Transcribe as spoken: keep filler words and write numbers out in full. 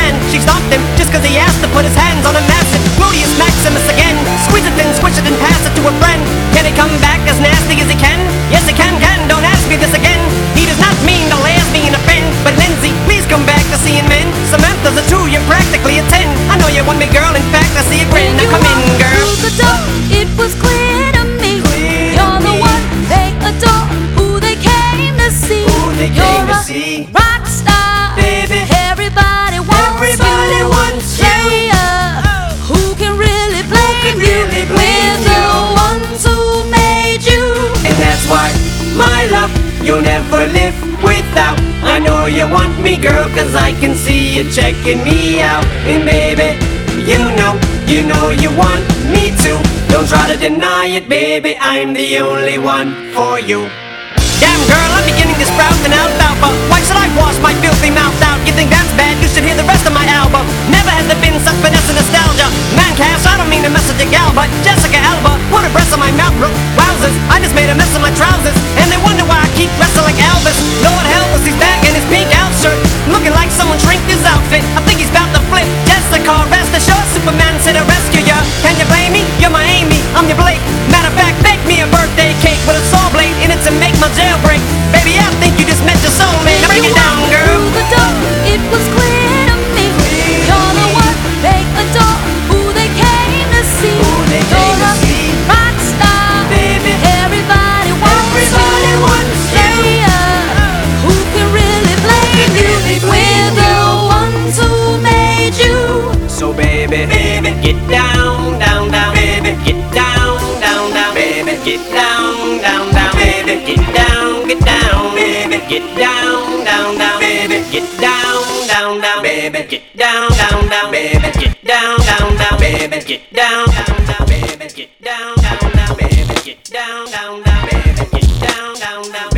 man. She stopped him just cause he asked to put his hands on a massive gluteus maximus again. Squeeze it then, squish it and pass it to a friend. Can he come back as nasty as he can? Yes he can, can, don't ask me this again. He does not mean to lesbian offend, but Lindsay, please come back to seeing men. Samantha's a two, you're practically a ten. I know you want me, girl, in fact I see a grin. Now come in, girl. Through the door, it was clear to me. Clear You're to the me. one they adore, who they came to see. Who they You're came to a see. rock star, baby. Everybody wants Everybody you. wants you. Yeah, oh. Who can really blame really you? blame We're you? the ones who made you. And that's why, my love, you'll never live without. I know you want me, girl, cause I can see you checking me out. And baby, you know, you know you want me too. Don't try to deny it, baby, I'm the only one for you. Damn girl, I'm beginning to sprout an alfalfa. Why should I wash my filthy mouth out? You think that's bad? You should hear the rest of my album. Never has there been such finesse and nostalgia. Man cash, I don't mean to mess with your gal, but Jessica Alba put a breast on my mouth, bro. Wowzers, I just made a mess of my trousers, and they wonder why I keep dressing like Elvis. Lord help us, he's back in his pink out shirt, looking like someone shrinked his outfit. I think he's about to flip. Jessica, rest assured, Superman said to rescue ya. Can you blame me? You're my Amy, I'm your Blake. Matter of fact, bake me a birthday cake with a saw blade in it to make my jailbreak. Baby, I think you just met your soulmate. Now bring it down, girl. Through the door, it was clear to me. You're the one they adore, who they came to see. Who they came You're to a see. rock star, Baby. Everybody wants Everybody you. wants you. Yeah, who can really blame you? really blame We're the ones who made you. So baby, baby, get down, down, down, baby, get down, down, down, baby, get down, down, down, baby, get down, get down, baby, get down, down, down, baby, get down, down, down, baby, get down, down, down, baby, get down, down, down, baby, get down, down, down, baby, get down, down, down, baby, get down, down, down, baby, get down, down, down.